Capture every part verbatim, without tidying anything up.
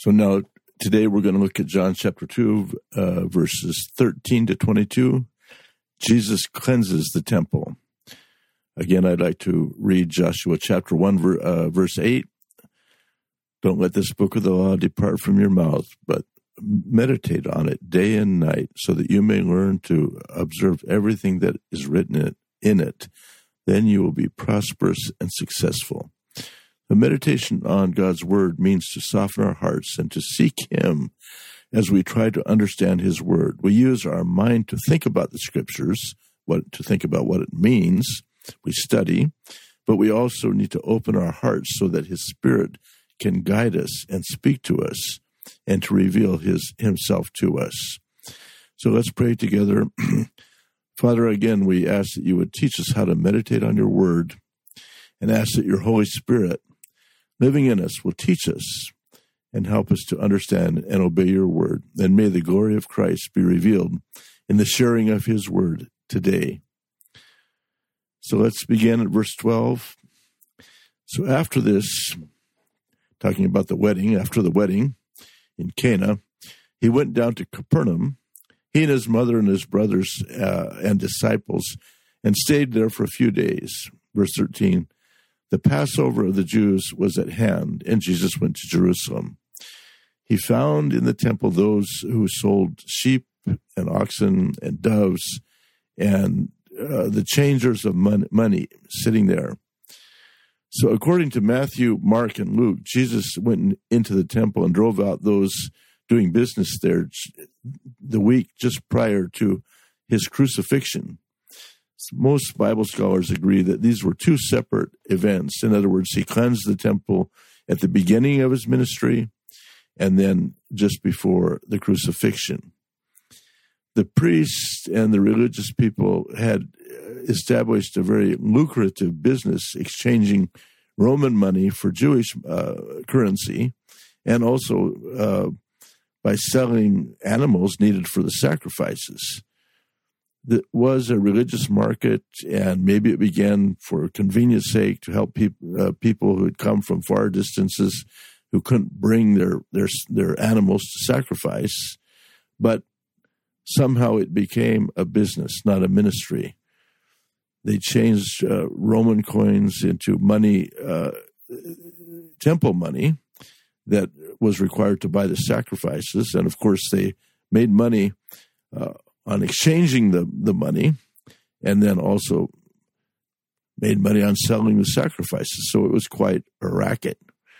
So now, today we're going to look at John chapter two, uh, verses thirteen to twenty-two. Jesus cleanses the temple. Again, I'd like to read Joshua chapter one, ver, uh, verse eight. Don't let this book of the law depart from your mouth, but meditate on it day and night, so that you may learn to observe everything that is written in it. Then you will be prosperous and successful. The meditation on God's word means to soften our hearts and to seek him as we try to understand his word. We use our mind to think about the scriptures, what to think about what it means. We study, but we also need to open our hearts so that his spirit can guide us and speak to us and to reveal his himself to us. So let's pray together. Father, again, we ask that you would teach us how to meditate on your word, and ask that your Holy Spirit living in us will teach us and help us to understand and obey your word. And may the glory of Christ be revealed in the sharing of his word today. So let's begin at verse twelve. So after this, talking about the wedding, after the wedding in Cana, he went down to Capernaum, he and his mother and his brothers uh, and disciples, and stayed there for a few days. Verse thirteen, the Passover of the Jews was at hand, and Jesus went to Jerusalem. He found in the temple those who sold sheep and oxen and doves and uh, the changers of mon- money sitting there. So according to Matthew, Mark, and Luke, Jesus went into the temple and drove out those doing business there the week just prior to his crucifixion. Most Bible scholars agree that these were two separate events. In other words, he cleansed the temple at the beginning of his ministry and then just before the crucifixion. The priests and the religious people had established a very lucrative business exchanging Roman money for Jewish uh, currency, and also uh, by selling animals needed for the sacrifices. That was a religious market, and maybe it began for convenience sake to help people uh, people who had come from far distances who couldn't bring their their their animals to sacrifice, but somehow it became a business, not a ministry. They changed uh, Roman coins into money, uh, temple money, that was required to buy the sacrifices, and of course they made money uh, on exchanging the, the money, and then also made money on selling the sacrifices. So it was quite a racket.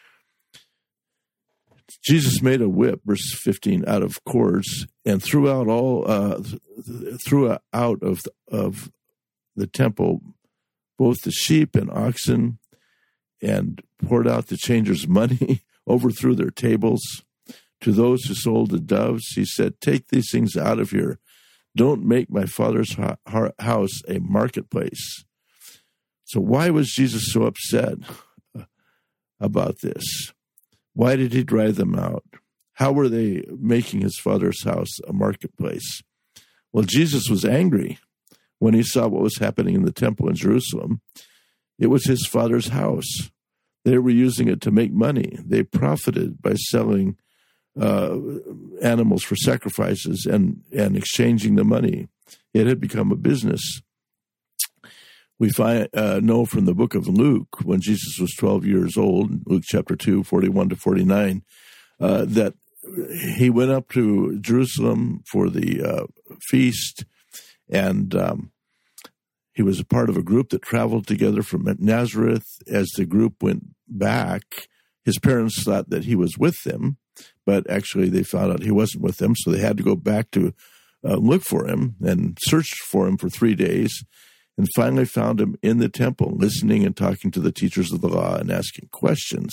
Jesus made a whip, verse fifteen, out of cords, and threw out all uh, threw out of of the temple both the sheep and oxen, and poured out the changers' money, overthrew their tables. To those who sold the doves, he said, "Take these things out of here. Don't make my Father's house a marketplace." So why was Jesus so upset about this? Why did he drive them out? How were they making his Father's house a marketplace? Well, Jesus was angry when he saw what was happening in the temple in Jerusalem. It was his Father's house. They were using it to make money. They profited by selling uh, animals for sacrifices and, and exchanging the money. It had become a business. We find, uh, know from the book of Luke, when Jesus was twelve years old, Luke chapter two, forty-one to forty-nine, uh, that he went up to Jerusalem for the uh, feast, and um, he was a part of a group that traveled together from Nazareth. As the group went back, his parents thought that he was with them, but actually they found out he wasn't with them, so they had to go back to uh, look for him and searched for him for three days. And finally found him in the temple, listening and talking to the teachers of the law and asking questions.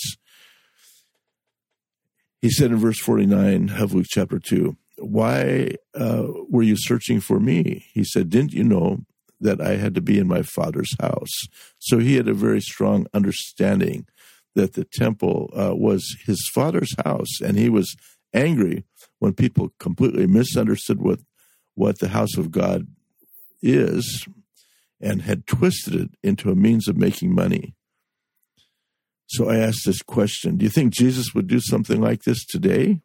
He said in verse forty-nine of Luke chapter two, "Why uh, were you searching for me?" He said, "Didn't you know that I had to be in my Father's house?" So he had a very strong understanding that the temple uh, was his Father's house, and he was angry when people completely misunderstood what, what the house of God is, and had twisted it into a means of making money. So I asked this question, do you think Jesus would do something like this today?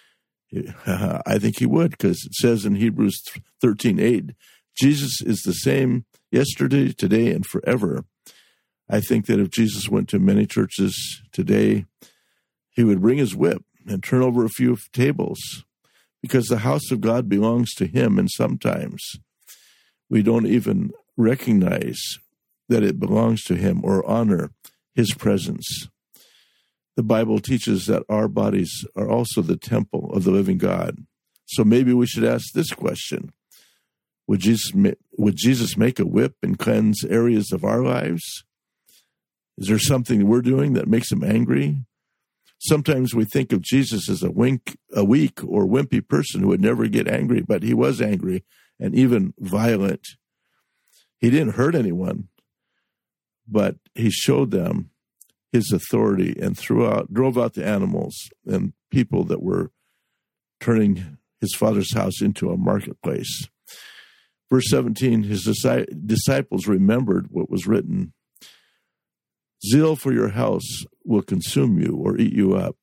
I think he would, because it says in Hebrews thirteen eight, Jesus is the same yesterday, today, and forever. I think that if Jesus went to many churches today, he would bring his whip and turn over a few tables, because the house of God belongs to him, and sometimes we don't even recognize that it belongs to him or honor his presence. The Bible teaches that our bodies are also the temple of the living God. So maybe we should ask this question. Would Jesus, would Jesus make a whip and cleanse areas of our lives? Is there something we're doing that makes him angry? Sometimes we think of Jesus as a, wink, a weak or wimpy person who would never get angry, but he was angry and even violent. He didn't hurt anyone, but he showed them his authority and threw out, drove out the animals and people that were turning his Father's house into a marketplace. Verse seventeen, his disciples remembered what was written. Zeal for your house will consume you or eat you up.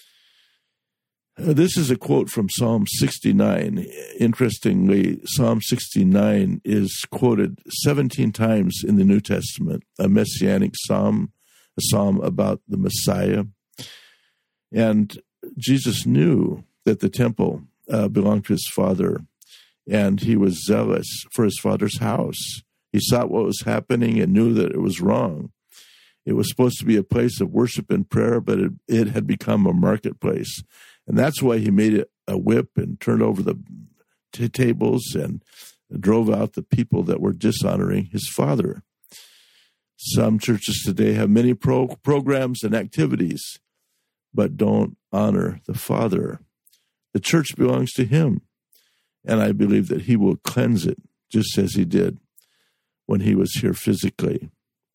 This is a quote from Psalm sixty-nine. Interestingly, Psalm sixty-nine is quoted seventeen times in the New Testament, a messianic psalm, a psalm about the Messiah. And Jesus knew that the temple uh, belonged to his Father, and he was zealous for his Father's house. He saw what was happening and knew that it was wrong. It was supposed to be a place of worship and prayer, but it, it had become a marketplace. And that's why he made it a whip and turned over the t- tables and drove out the people that were dishonoring his Father. Some churches today have many pro- programs and activities, but don't honor the Father. The church belongs to him, and I believe that he will cleanse it, just as he did when he was here physically.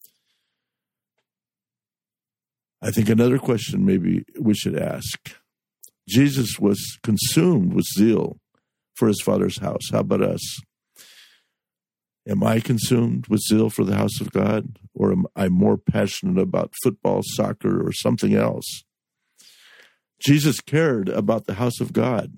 I think another question maybe we should ask. Jesus was consumed with zeal for his Father's house. How about us? Am I consumed with zeal for the house of God? Or am I more passionate about football, soccer, or something else? Jesus cared about the house of God.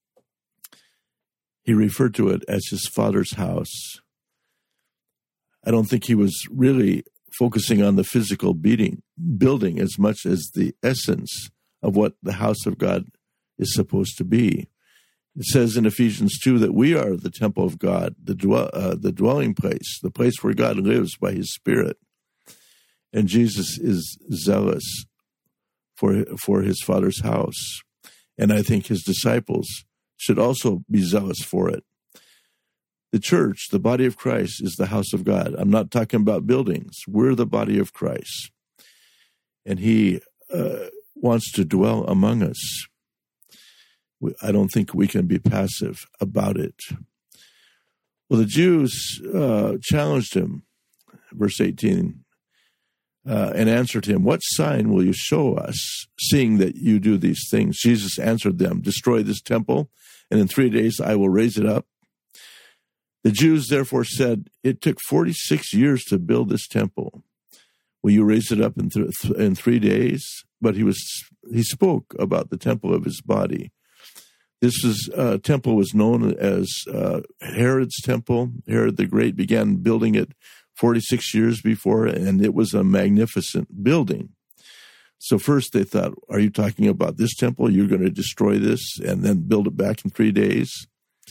He referred to it as his Father's house. I don't think he was really focusing on the physical beating, building as much as the essence of what the house of God is supposed to be. It says in Ephesians two that we are the temple of God, the, dwell, uh, the dwelling place, the place where God lives by his Spirit. And Jesus is zealous for, for his Father's house. And I think his disciples should also be zealous for it. The church, the body of Christ, is the house of God. I'm not talking about buildings. We're the body of Christ. And he uh, wants to dwell among us. I don't think we can be passive about it. Well, the Jews uh, challenged him, verse eighteen, uh, and answered him, "What sign will you show us, seeing that you do these things?" Jesus answered them, "Destroy this temple, and in three days I will raise it up." The Jews therefore said, "It took forty-six years to build this temple. Will you raise it up in, th- in three days?" But he was he spoke about the temple of his body. This is, uh, temple was known as uh, Herod's temple. Herod the Great began building it forty-six years before, and it was a magnificent building. So first they thought, are you talking about this temple? You're going to destroy this and then build it back in three days?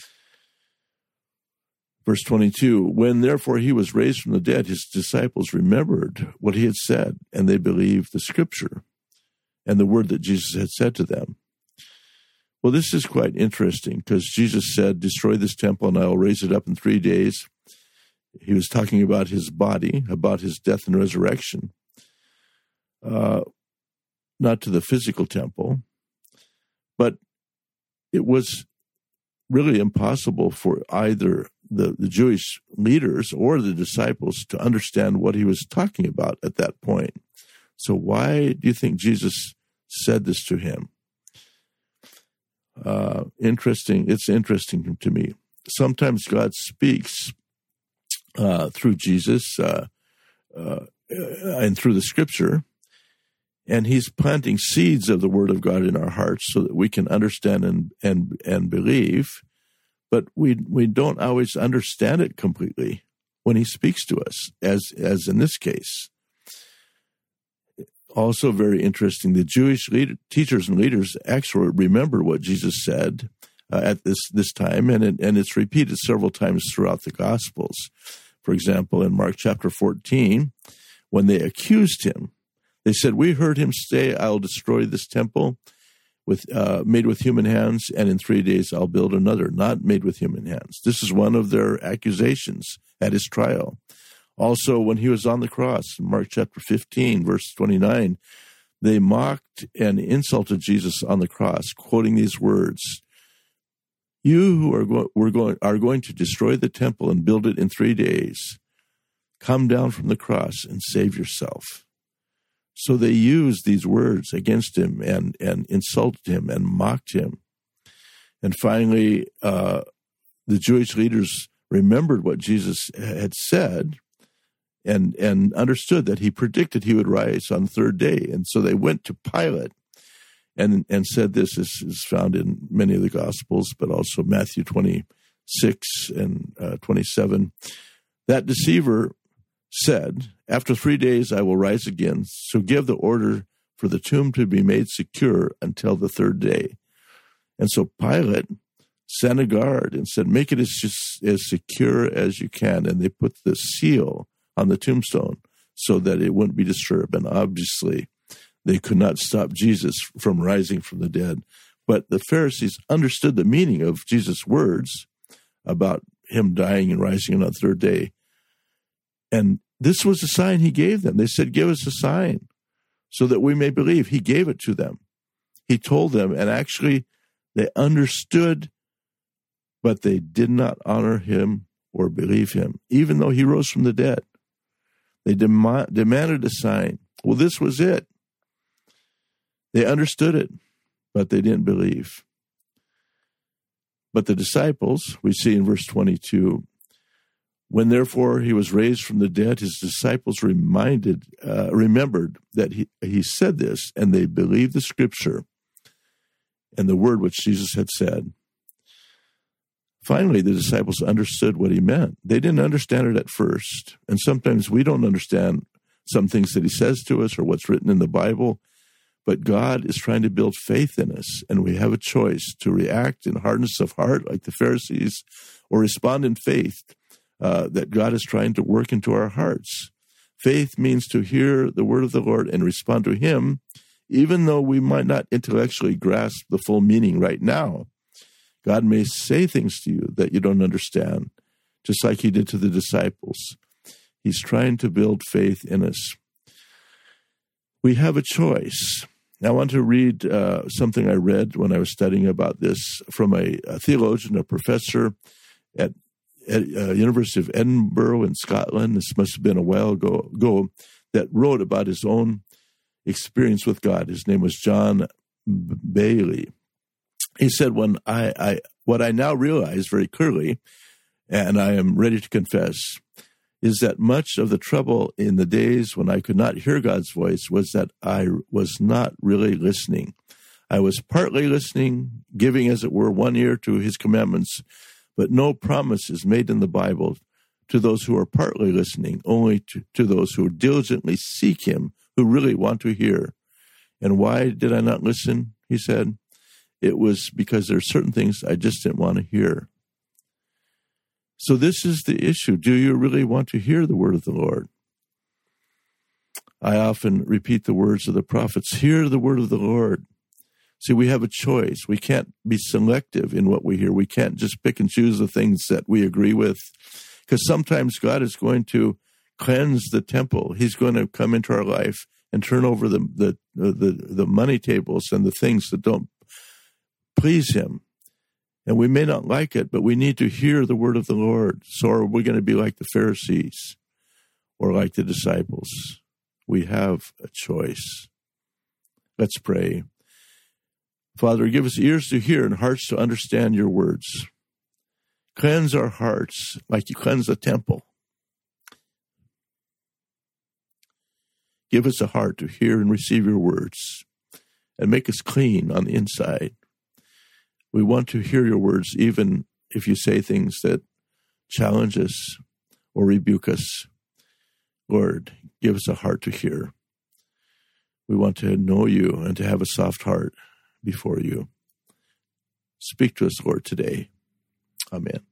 Verse twenty-two, when therefore he was raised from the dead, his disciples remembered what he had said, and they believed the scripture and the word that Jesus had said to them. Well, this is quite interesting because Jesus said, destroy this temple and I will raise it up in three days. He was talking about his body, about his death and resurrection, uh, not to the physical temple, but it was really impossible for either the, the Jewish leaders or the disciples to understand what he was talking about at that point. So why do you think Jesus said this to him? Uh, interesting. It's interesting to me. Sometimes God speaks uh, through Jesus uh, uh, and through the scripture, And he's planting seeds of the Word of God in our hearts so that we can understand and and, and believe, but we we don't always understand it completely when he speaks to us, as as in this case. Also very interesting, the Jewish leader, teachers and leaders actually remember what Jesus said uh, at this, this time, and it, and it's repeated several times throughout the Gospels. For example, in Mark chapter fourteen, when they accused him, they said, "We heard him say, I'll destroy this temple with uh, made with human hands, and in three days I'll build another, not made with human hands." This is one of their accusations at his trial. Also, when he was on the cross, Mark chapter fifteen, verse twenty-nine, they mocked and insulted Jesus on the cross, quoting these words, "You who are, go- we're going, are going to destroy the temple and build it in three days, come down from the cross and save yourself." So they used these words against him and, and insulted him and mocked him. And finally, uh, the Jewish leaders remembered what Jesus had said and and understood that he predicted he would rise on the third day. And so they went to Pilate and and said this. This is found in many of the Gospels, but also Matthew twenty-six and uh, twenty-seven. That deceiver said, "After three days I will rise again, so give the order for the tomb to be made secure until the third day." And so Pilate sent a guard and said, "Make it as, just, as secure as you can." And they put the seal on the tombstone so that it wouldn't be disturbed. And obviously, they could not stop Jesus from rising from the dead. But the Pharisees understood the meaning of Jesus' words about him dying and rising on the third day. And this was the sign he gave them. They said, "Give us a sign so that we may believe." He gave it to them. He told them, and actually they understood, but they did not honor him or believe him, even though he rose from the dead. They dem- demanded a sign. Well, this was it. They understood it, but they didn't believe. But the disciples, we see in verse twenty-two, when therefore he was raised from the dead, his disciples reminded, uh, remembered that he, he said this, and they believed the scripture and the word which Jesus had said. Finally, the disciples understood what he meant. They didn't understand it at first. And sometimes we don't understand some things that he says to us or what's written in the Bible. But God is trying to build faith in us, and we have a choice to react in hardness of heart like the Pharisees or respond in faith uh, that God is trying to work into our hearts. Faith means to hear the word of the Lord and respond to him, even though we might not intellectually grasp the full meaning right now. God may say things to you that you don't understand, just like he did to the disciples. He's trying to build faith in us. We have a choice. Now, I want to read uh, something I read when I was studying about this from a, a theologian, a professor at, at uh, University of Edinburgh in Scotland. This must have been a while ago, ago, that wrote about his own experience with God. His name was John B- Bailey. He said, when I, I, what I now realize very clearly, and I am ready to confess, is that much of the trouble in the days when I could not hear God's voice was that I was not really listening. I was partly listening, giving, as it were, one ear to his commandments, but no promise is made in the Bible to those who are partly listening, only to, to those who diligently seek him, who really want to hear. And why did I not listen? He said, it was because there are certain things I just didn't want to hear. So this is the issue. Do you really want to hear the word of the Lord? I often repeat the words of the prophets, hear the word of the Lord. See, we have a choice. We can't be selective in what we hear. We can't just pick and choose the things that we agree with, because sometimes God is going to cleanse the temple. He's going to come into our life and turn over the the the, the money tables and the things that don't please him. And we may not like it, but we need to hear the word of the Lord. So are we going to be like the Pharisees or like the disciples? We have a choice. Let's pray. Father, give us ears to hear and hearts to understand your words. Cleanse our hearts like you cleanse the temple. Give us a heart to hear and receive your words, and make us clean on the inside. We want to hear your words, even if you say things that challenge us or rebuke us. Lord, give us a heart to hear. We want to know you and to have a soft heart before you. Speak to us, Lord, today. Amen.